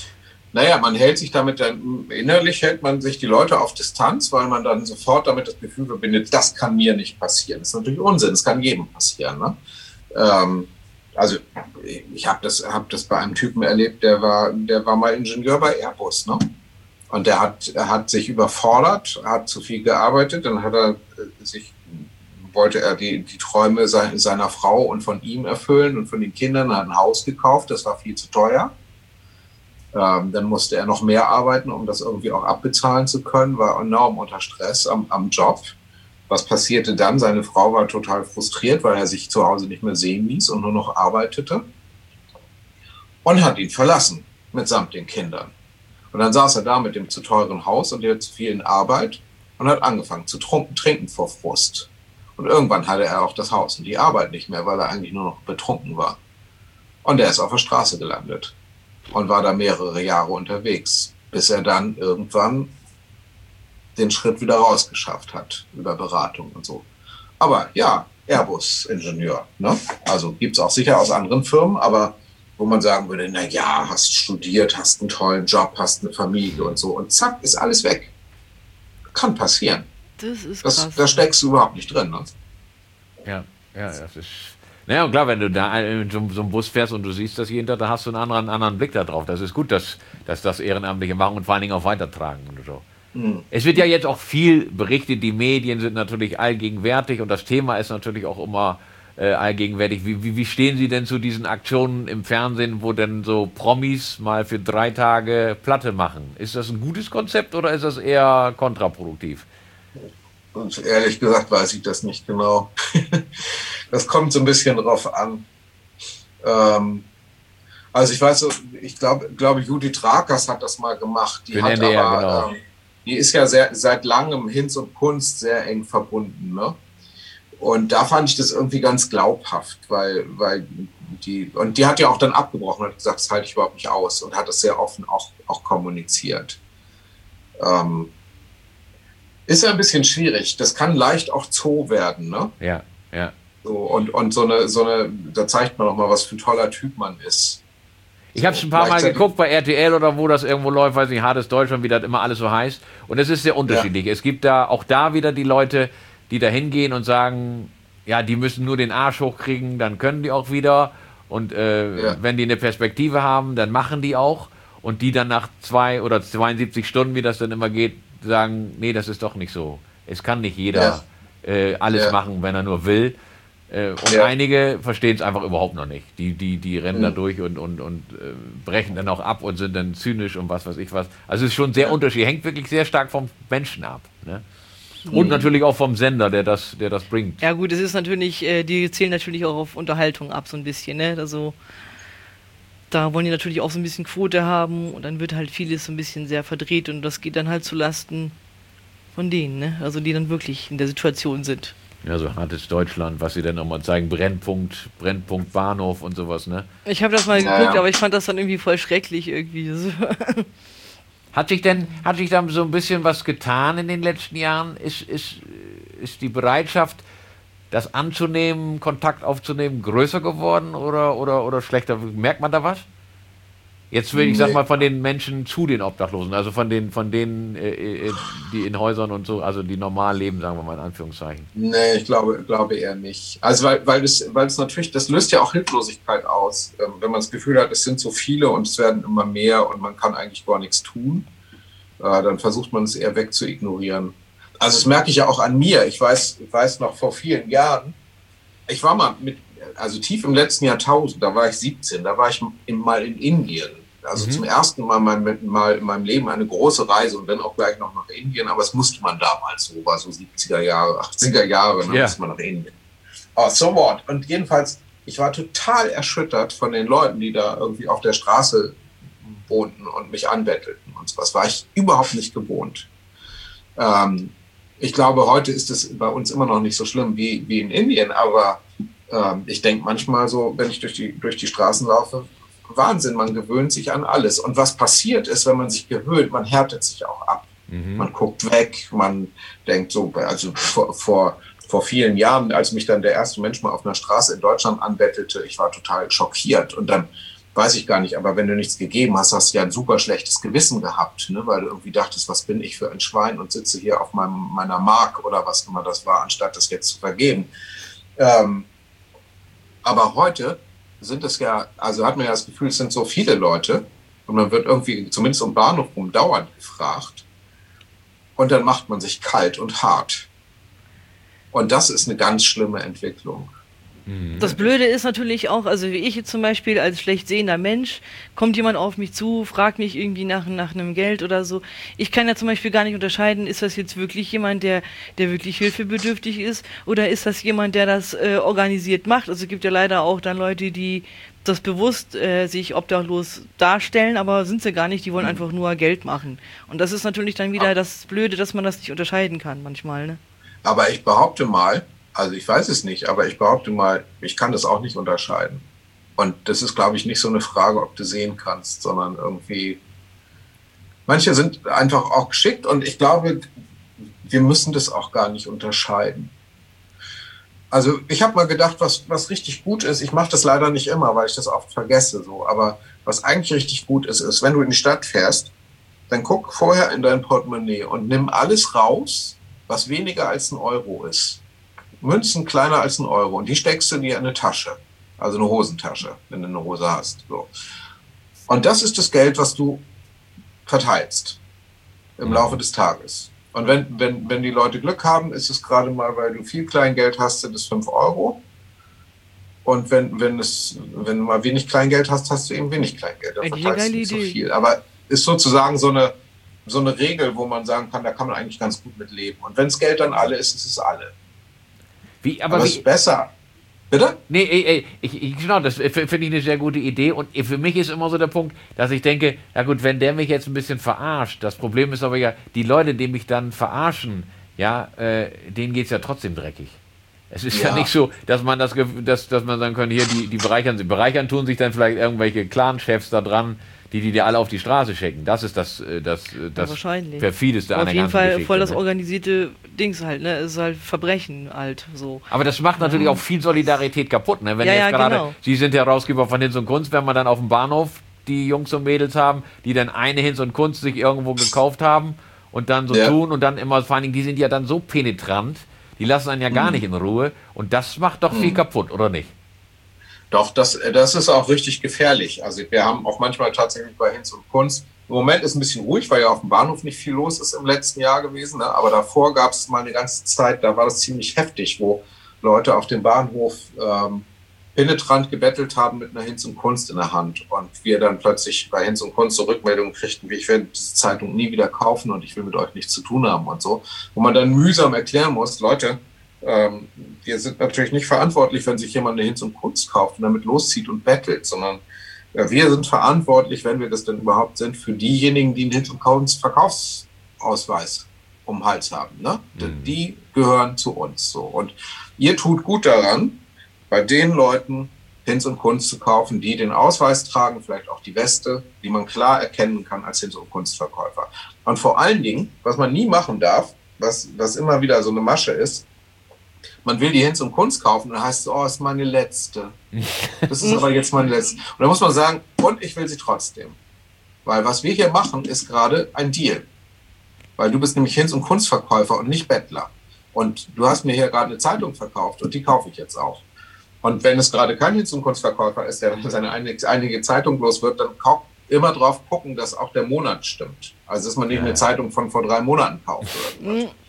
C: Naja, man hält sich damit dann, innerlich hält man sich die Leute auf Distanz, weil man dann sofort damit das Gefühl verbindet, das kann mir nicht passieren. Das ist natürlich Unsinn, das kann jedem passieren. Ne? Also ich habe das bei einem Typen erlebt, der war mal Ingenieur bei Airbus. Ne? Und er hat sich überfordert, hat zu viel gearbeitet, dann wollte er die Träume seiner Frau und von ihm erfüllen und von den Kindern, hat ein Haus gekauft, das war viel zu teuer. Dann musste er noch mehr arbeiten, um das irgendwie auch abbezahlen zu können, war enorm unter Stress am Job. Was passierte dann? Seine Frau war total frustriert, weil er sich zu Hause nicht mehr sehen ließ und nur noch arbeitete und hat ihn verlassen, mitsamt den Kindern. Und dann saß er da mit dem zu teuren Haus und der zu vielen Arbeit und hat angefangen zu trinken vor Frust. Und irgendwann hatte er auch das Haus und die Arbeit nicht mehr, weil er eigentlich nur noch betrunken war. Und er ist auf der Straße gelandet und war da mehrere Jahre unterwegs, bis er dann irgendwann den Schritt wieder rausgeschafft hat, über Beratung und so. Aber ja, Airbus-Ingenieur. Ne? Also gibt es auch sicher aus anderen Firmen, aber wo man sagen würde, na ja, hast studiert, hast einen tollen Job, hast eine Familie und so. Und zack, ist alles weg. Kann passieren.
B: Das ist krass.
C: Da steckst du überhaupt nicht drin. Ne?
A: Ja, das ist... Naja, und klar, wenn du da in so einem Bus fährst und du siehst das jeden Tag, da hast du einen anderen Blick da drauf. Das ist gut, dass das Ehrenamtliche machen und vor allen Dingen auch weitertragen und so. Es wird ja jetzt auch viel berichtet, die Medien sind natürlich allgegenwärtig und das Thema ist natürlich auch immer allgegenwärtig. Wie stehen Sie denn zu diesen Aktionen im Fernsehen, wo denn so Promis mal für 3 Tage Platte machen? Ist das ein gutes Konzept oder ist das eher kontraproduktiv?
C: Und ehrlich gesagt weiß ich das nicht genau. Das kommt so ein bisschen drauf an. Also ich weiß, ich glaube Judith Rakers hat das mal gemacht. Die hat
A: NDR,
C: aber,
A: genau.
C: Die ist ja seit langem Hinz und Kunst sehr eng verbunden. Ne? Und da fand ich das irgendwie ganz glaubhaft, weil die hat ja auch dann abgebrochen und hat gesagt, das halte ich überhaupt nicht aus und hat das sehr offen auch kommuniziert. Ist ja ein bisschen schwierig. Das kann leicht auch Zoo werden, ne?
A: Ja.
C: So, und so eine, da zeigt man auch mal, was für ein toller Typ man ist.
A: Ich habe es ein paar Mal geguckt bei RTL oder wo das irgendwo läuft, weiß nicht, Hartes Deutschland, wie das immer alles so heißt. Und es ist sehr unterschiedlich. Ja. Es gibt auch da wieder die Leute, die da hingehen und sagen, ja, die müssen nur den Arsch hochkriegen, dann können die auch wieder. Und wenn die eine Perspektive haben, dann machen die auch. Und die dann nach 2 oder 72 Stunden, wie das dann immer geht, sagen, nee, das ist doch nicht so. Es kann nicht jeder alles machen, wenn er nur will. Und einige verstehen es einfach überhaupt noch nicht. Die rennen da durch und brechen dann auch ab und sind dann zynisch und was weiß ich was. Also es ist schon sehr unterschiedlich. Hängt wirklich sehr stark vom Menschen ab. Ne? Und natürlich auch vom Sender, der das bringt.
B: Ja gut, es ist natürlich, die zählen natürlich auch auf Unterhaltung ab so ein bisschen. Ne? Also da wollen die natürlich auch so ein bisschen Quote haben und dann wird halt vieles so ein bisschen sehr verdreht und das geht dann halt zu Lasten von denen, ne? Also die dann wirklich in der Situation sind.
A: Ja, so Hartes Deutschland, was sie dann nochmal zeigen, Brennpunkt Bahnhof und sowas, ne?
B: Ich habe das mal geguckt, aber ich fand das dann irgendwie voll schrecklich irgendwie.
A: Hat sich da so ein bisschen was getan in den letzten Jahren? Ist die Bereitschaft, das anzunehmen, Kontakt aufzunehmen, größer geworden oder schlechter? Merkt man da was? Jetzt will ich sag mal von den Menschen zu den Obdachlosen, also von denen, die in Häusern und so, also die normal leben, sagen wir mal in Anführungszeichen.
C: Nee, ich glaube eher nicht. Also weil es natürlich, das löst ja auch Hilflosigkeit aus, wenn man das Gefühl hat, es sind so viele und es werden immer mehr und man kann eigentlich gar nichts tun, dann versucht man es eher wegzuignorieren. Also das merke ich ja auch an mir. Ich weiß noch vor vielen Jahren, ich war mal also tief im letzten Jahrtausend, da war ich 17, da war ich mal in Indien. Also zum ersten Mal in meinem Leben eine große Reise und dann auch gleich noch nach Indien, aber das musste man damals so, war so 70er Jahre, 80er Jahre, dann musste man nach Indien. Aber so what. Und jedenfalls, ich war total erschüttert von den Leuten, die da irgendwie auf der Straße wohnten und mich anbettelten und sowas. War ich überhaupt nicht gewohnt. Ich glaube, heute ist es bei uns immer noch nicht so schlimm wie in Indien, aber ich denke manchmal so, wenn ich durch die Straßen laufe, Wahnsinn, man gewöhnt sich an alles. Und was passiert ist, wenn man sich gewöhnt, man härtet sich auch ab. Man guckt weg, man denkt so, also vor vielen Jahren, als mich dann der erste Mensch mal auf einer Straße in Deutschland anbettelte, ich war total schockiert. Und dann weiß ich gar nicht, aber wenn du nichts gegeben hast, hast du ja ein super schlechtes Gewissen gehabt, ne? Weil du irgendwie dachtest, was bin ich für ein Schwein und sitze hier auf meiner Mark oder was immer das war, anstatt das jetzt zu vergeben. Aber heute sind es ja, also hat man ja das Gefühl, es sind so viele Leute und man wird irgendwie, zumindest um Bahnhof rum, dauernd gefragt und dann macht man sich kalt und hart. Und das ist eine ganz schlimme Entwicklung.
B: Das Blöde ist natürlich auch, also wie ich jetzt zum Beispiel als schlecht sehender Mensch, kommt jemand auf mich zu, fragt mich irgendwie nach einem Geld oder so. Ich kann ja zum Beispiel gar nicht unterscheiden, ist das jetzt wirklich jemand, der wirklich hilfebedürftig ist, oder ist das jemand, der das organisiert macht. Also es gibt ja leider auch dann Leute, die das bewusst sich obdachlos darstellen, aber sind sie gar nicht, die wollen einfach nur Geld machen. Und das ist natürlich dann wieder das Blöde, dass man das nicht unterscheiden kann manchmal, ne?
C: Aber ich behaupte mal, also ich weiß es nicht, aber ich behaupte mal, ich kann das auch nicht unterscheiden. Und das ist, glaube ich, nicht so eine Frage, ob du sehen kannst, sondern irgendwie, manche sind einfach auch geschickt und ich glaube, wir müssen das auch gar nicht unterscheiden. Also ich habe mal gedacht, was richtig gut ist, ich mache das leider nicht immer, weil ich das oft vergesse, so, aber was eigentlich richtig gut ist, wenn du in die Stadt fährst, dann guck vorher in dein Portemonnaie und nimm alles raus, was weniger als 1 Euro ist. Münzen kleiner als 1 Euro und die steckst du dir in eine Tasche, also eine Hosentasche, wenn du eine Hose hast. So. Und das ist das Geld, was du verteilst im Laufe des Tages. Und wenn die Leute Glück haben, ist es gerade mal, weil du viel Kleingeld hast, sind es 5 Euro. Und wenn du mal wenig Kleingeld hast, hast du eben wenig Kleingeld. Dann verteilst du nicht so viel. Aber ist sozusagen so eine Regel, wo man sagen kann, da kann man eigentlich ganz gut mit leben. Und wenn das Geld dann alle ist, ist es alle. Aber es ist besser. Bitte?
A: Nee, genau, das finde ich eine sehr gute Idee. Und für mich ist immer so der Punkt, dass ich denke, ja gut, wenn der mich jetzt ein bisschen verarscht, das Problem ist aber ja, die Leute, die mich dann verarschen, ja, denen geht es ja trotzdem dreckig. Es ist ja nicht so, dass man dass man sagen kann, hier, die bereichern tun sich dann vielleicht irgendwelche Clan-Chefs da dran, die dir alle auf die Straße schicken. Das ist das perfideste an der ganzen Geschichte.
B: Auf jeden Fall voll das organisierte Dings halt, ne? Es ist halt Verbrechen halt so.
A: Aber das macht natürlich auch viel Solidarität kaputt, ne? Wenn jetzt gerade, genau. Sie sind der Herausgeber von Hinz und Kunst, wenn man dann auf dem Bahnhof die Jungs und Mädels haben, die dann eine Hinz und Kunst sich irgendwo gekauft haben und dann so tun und dann immer, vor allen Dingen, die sind ja dann so penetrant, die lassen einen ja gar nicht in Ruhe und das macht doch viel kaputt, oder nicht?
C: Doch, das ist auch richtig gefährlich. Also wir haben auch manchmal tatsächlich bei Hinz und Kunst, im Moment ist ein bisschen ruhig, weil ja auf dem Bahnhof nicht viel los ist im letzten Jahr gewesen, ne? Aber davor gab es mal eine ganze Zeit, da war das ziemlich heftig, wo Leute auf dem Bahnhof penetrant gebettelt haben mit einer Hinz und Kunst in der Hand und wir dann plötzlich bei Hinz und Kunst so Rückmeldungen kriegten, wie ich werde diese Zeitung nie wieder kaufen und ich will mit euch nichts zu tun haben und so, wo man dann mühsam erklären muss, Leute, wir sind natürlich nicht verantwortlich, wenn sich jemand eine Hinz und Kunst kauft und damit loszieht und bettelt, sondern wir sind verantwortlich, wenn wir das denn überhaupt sind, für diejenigen, die einen Hinz und Kunst Verkaufsausweis um den Hals haben. Ne? Die gehören zu uns. So. Und ihr tut gut daran, bei den Leuten Hinz und Kunst zu kaufen, die den Ausweis tragen, vielleicht auch die Weste, die man klar erkennen kann als Hinz und Kunstverkäufer. Und vor allen Dingen, was man nie machen darf, was immer wieder so eine Masche ist, man will die Hinz und Kunst kaufen und dann heißt es, oh, ist meine letzte. Das ist aber jetzt meine letzte. Und dann muss man sagen, und ich will sie trotzdem. Weil was wir hier machen, ist gerade ein Deal. Weil du bist nämlich Hinz und Kunstverkäufer und nicht Bettler. Und du hast mir hier gerade eine Zeitung verkauft und die kaufe ich jetzt auch. Und wenn es gerade kein Hinz und Kunstverkäufer ist, der seine einige Zeitung los wird, dann immer drauf gucken, dass auch der Monat stimmt. Also dass man nicht eine Zeitung von vor 3 Monaten kauft oder so.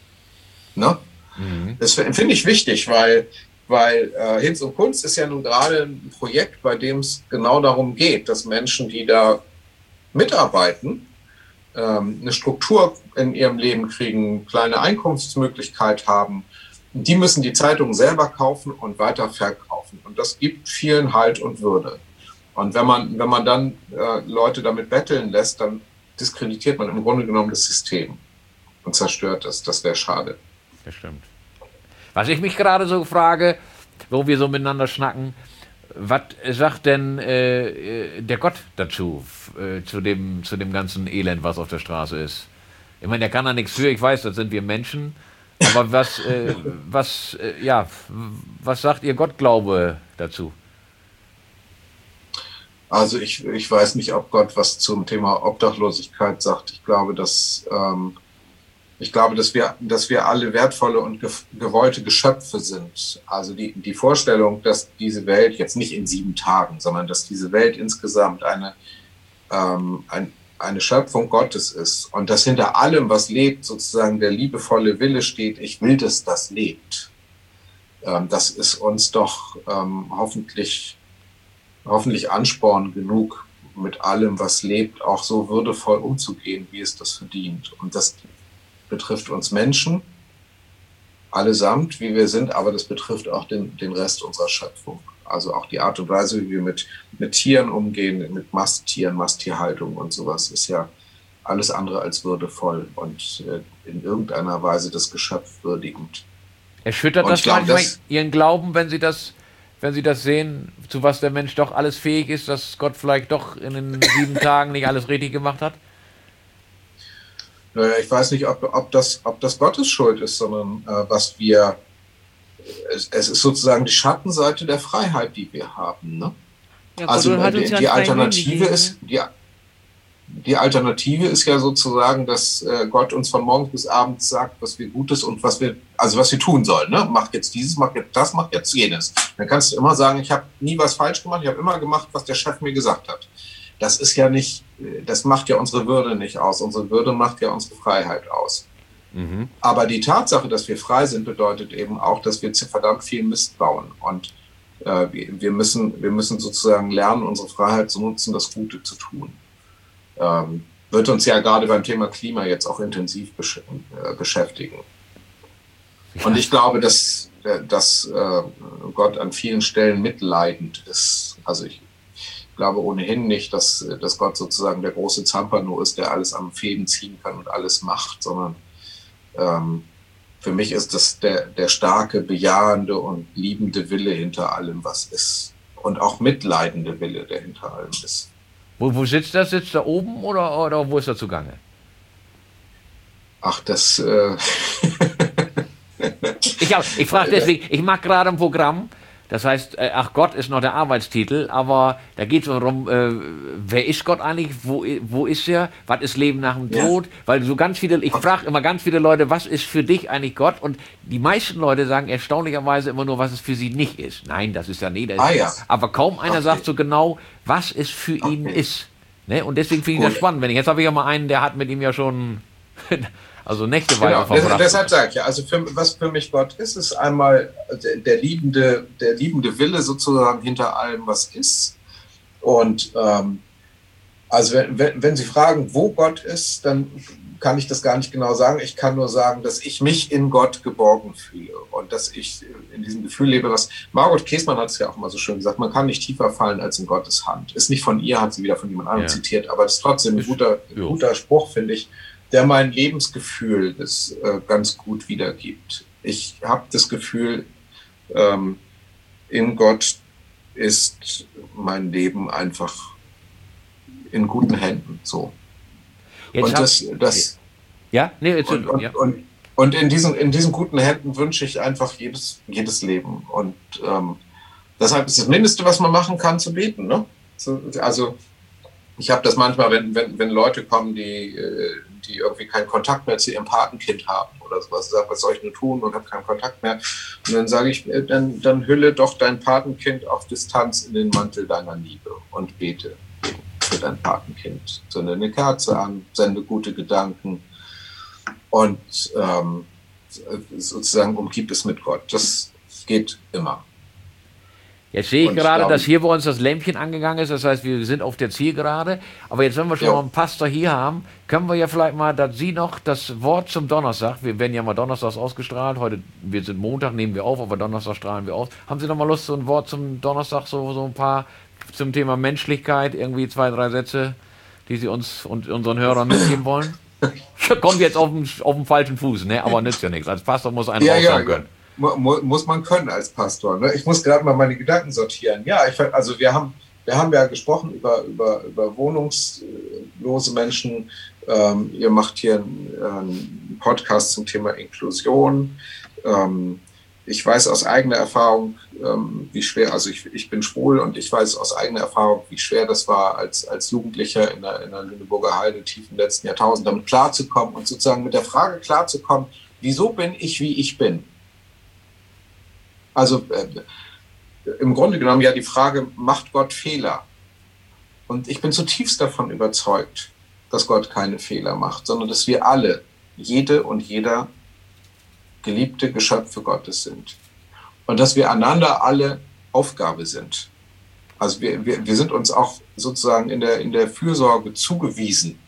C: Ne? Das finde ich wichtig, weil Hinz und Kunst ist ja nun gerade ein Projekt, bei dem es genau darum geht, dass Menschen, die da mitarbeiten, eine Struktur in ihrem Leben kriegen, kleine Einkommensmöglichkeit haben. Die müssen die Zeitung selber kaufen und weiter verkaufen. Und das gibt vielen Halt und Würde. Und wenn man dann Leute damit betteln lässt, dann diskreditiert man im Grunde genommen das System und zerstört es. Das wäre schade.
A: Das stimmt. Was ich mich gerade so frage, wo wir so miteinander schnacken, was sagt denn der Gott dazu, zu dem ganzen Elend, was auf der Straße ist? Ich meine, der kann da nichts für, ich weiß, das sind wir Menschen, aber was sagt Ihr Gottglaube dazu?
C: Also ich weiß nicht, ob Gott was zum Thema Obdachlosigkeit sagt. Ich glaube, dass wir alle wertvolle und gewollte Geschöpfe sind. Also die Vorstellung, dass diese Welt jetzt nicht in 7 Tagen, sondern dass diese Welt insgesamt eine Schöpfung Gottes ist und dass hinter allem, was lebt, sozusagen der liebevolle Wille steht, ich will, dass das lebt. Das ist uns doch hoffentlich Ansporn genug, mit allem, was lebt, auch so würdevoll umzugehen, wie es das verdient. Und das betrifft uns Menschen, allesamt, wie wir sind, aber das betrifft auch den Rest unserer Schöpfung. Also auch die Art und Weise, wie wir mit Tieren umgehen, mit Masttieren, Masttierhaltung und sowas, ist ja alles andere als würdevoll und in irgendeiner Weise das Geschöpf würdigend.
A: Erschüttert das manchmal Ihren Glauben, wenn Sie das sehen, zu was der Mensch doch alles fähig ist, dass Gott vielleicht doch in den 7 Tagen nicht alles richtig gemacht hat?
C: Naja, ich weiß nicht, ob das Gottes Schuld ist, sondern es ist sozusagen die Schattenseite der Freiheit, die wir haben. Ne?
B: Ja,
C: also die Alternative ist ja sozusagen, dass Gott uns von morgens bis abends sagt, was wir Gutes und was wir tun sollen. Ne? Mach jetzt dieses, mach jetzt das, mach jetzt jenes. Dann kannst du immer sagen, ich habe nie was falsch gemacht, ich habe immer gemacht, was der Chef mir gesagt hat. Das ist ja nicht, das macht ja unsere Würde nicht aus. Unsere Würde macht ja unsere Freiheit aus. Mhm. Aber die Tatsache, dass wir frei sind, bedeutet eben auch, dass wir verdammt viel Mist bauen. Und wir müssen sozusagen lernen, unsere Freiheit zu nutzen, das Gute zu tun. Wird uns ja gerade beim Thema Klima jetzt auch intensiv beschäftigen. Und ich glaube, dass Gott an vielen Stellen mitleidend ist. Also ich glaube ohnehin nicht, dass Gott sozusagen der große Zampano ist, der alles am Fäden ziehen kann und alles macht, sondern für mich ist das der starke, bejahende und liebende Wille hinter allem, was ist. Und auch mitleidende Wille, der hinter allem ist.
A: Wo sitzt das? Sitzt da oben oder wo ist er zugange?
C: Ach, das...
A: Ich frage deswegen, ich mache gerade ein Programm, das heißt, ach Gott ist noch der Arbeitstitel, aber da geht es darum, wer ist Gott eigentlich, wo ist er, was ist Leben nach dem Tod, weil so ganz viele, ich frage immer ganz viele Leute, was ist für dich eigentlich Gott, und die meisten Leute sagen erstaunlicherweise immer nur, was es für sie nicht ist. Nein, das ist ja nicht, aber kaum einer sagt so genau, was es für ihn ist. Ne? Und deswegen finde ich das spannend, jetzt habe ich ja mal einen, der hat mit ihm ja schon... Also nächteweise verbracht.
C: Deshalb sage ich ja, also was für mich Gott ist einmal der liebende Wille sozusagen hinter allem, was ist. Und also wenn Sie fragen, wo Gott ist, dann kann ich das gar nicht genau sagen. Ich kann nur sagen, dass ich mich in Gott geborgen fühle und dass ich in diesem Gefühl lebe, was Margot Käßmann hat es ja auch mal so schön gesagt, man kann nicht tiefer fallen als in Gottes Hand. Ist nicht von ihr, hat sie wieder von jemand anderem zitiert, aber das ist trotzdem ein guter Spruch, finde ich, der mein Lebensgefühl ganz gut wiedergibt. Ich habe das Gefühl, in Gott ist mein Leben einfach in guten Händen. So. Und in diesen guten Händen wünsche ich einfach jedes Leben. Und deshalb ist das Mindeste, was man machen kann, zu beten. Ne? Also ich habe das manchmal, wenn Leute kommen, die irgendwie keinen Kontakt mehr zu ihrem Patenkind haben oder sowas, sagt, was soll ich nur tun und habe keinen Kontakt mehr. Und dann sage ich, dann hülle doch dein Patenkind auf Distanz in den Mantel deiner Liebe und bete für dein Patenkind. Zünde eine Kerze an, sende gute Gedanken und sozusagen umgib es mit Gott. Das geht immer.
A: Jetzt sehe ich gerade, dass hier bei uns das Lämpchen angegangen ist, das heißt, wir sind auf der Zielgerade. Aber jetzt, wenn wir schon mal einen Pastor hier haben, können wir ja vielleicht mal, dass Sie noch das Wort zum Donnerstag, wir werden ja mal donnerstags ausgestrahlt, heute, wir sind Montag, nehmen wir auf, aber Donnerstag strahlen wir aus. Haben Sie noch mal Lust, so ein Wort zum Donnerstag, so ein paar zum Thema Menschlichkeit, irgendwie 2, 3 Sätze, die Sie uns und unseren Hörern mitgeben wollen? Kommt jetzt auf dem falschen Fuß, ne? Aber nützt ja nichts. Als Pastor muss einen raushauen können.
C: Muss man können als Pastor. Ne? Ich muss gerade mal meine Gedanken sortieren. Ja, also wir haben ja gesprochen über wohnungslose Menschen. Ihr macht hier einen Podcast zum Thema Inklusion. ich weiß aus eigener Erfahrung, wie schwer, also ich bin schwul und ich weiß aus eigener Erfahrung, wie schwer das war, als Jugendlicher in der Lüneburger Heide tief im letzten Jahrtausend damit klarzukommen und sozusagen mit der Frage klarzukommen, wieso bin ich, wie ich bin? Also im Grunde genommen ja die Frage, macht Gott Fehler? Und ich bin zutiefst davon überzeugt, dass Gott keine Fehler macht, sondern dass wir alle, jede und jeder, geliebte Geschöpfe Gottes sind. Und dass wir einander alle Aufgabe sind. Also wir sind uns auch sozusagen in der Fürsorge zugewiesen.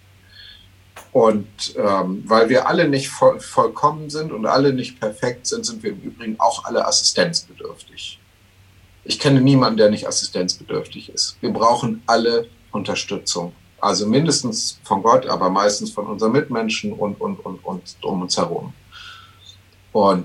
C: Und weil wir alle nicht vollkommen sind und alle nicht perfekt sind, sind wir im Übrigen auch alle assistenzbedürftig. Ich kenne niemanden, der nicht assistenzbedürftig ist. Wir brauchen alle Unterstützung. Also mindestens von Gott, aber meistens von unseren Mitmenschen und um uns herum. Und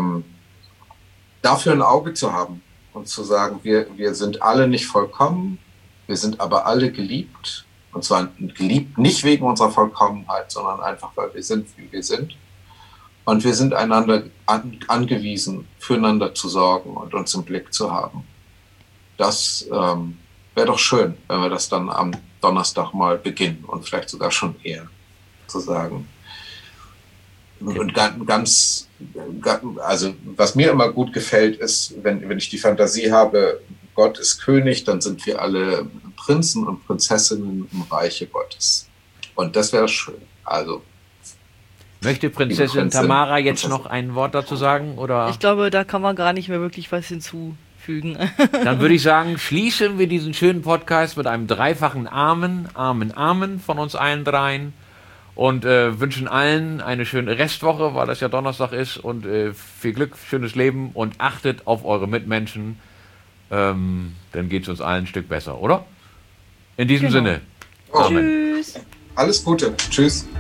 C: dafür ein Auge zu haben und zu sagen, wir sind alle nicht vollkommen, wir sind aber alle geliebt. Und zwar geliebt nicht wegen unserer Vollkommenheit, sondern einfach, weil wir sind, wie wir sind. Und wir sind einander angewiesen, füreinander zu sorgen und uns im Blick zu haben. Das wäre doch schön, wenn wir das dann am Donnerstag mal beginnen und vielleicht sogar schon eher zu sagen. Und ganz, also was mir immer gut gefällt, ist, wenn ich die Fantasie habe, Gott ist König, dann sind wir alle Prinzen und Prinzessinnen im Reiche Gottes. Und das wäre schön. Also
A: möchte Prinzessin Tamara jetzt noch ein Wort dazu sagen? Oder?
B: Ich glaube, da kann man gar nicht mehr wirklich was hinzufügen.
A: Dann würde ich sagen, schließen wir diesen schönen Podcast mit einem dreifachen Amen, Amen, Amen von uns allen dreien. Und wünschen allen eine schöne Restwoche, weil das ja Donnerstag ist. Und viel Glück, schönes Leben und achtet auf eure Mitmenschen. Dann geht es uns allen ein Stück besser, oder? In diesem Sinne.
C: Oh.
B: Tschüss.
C: Alles Gute. Tschüss.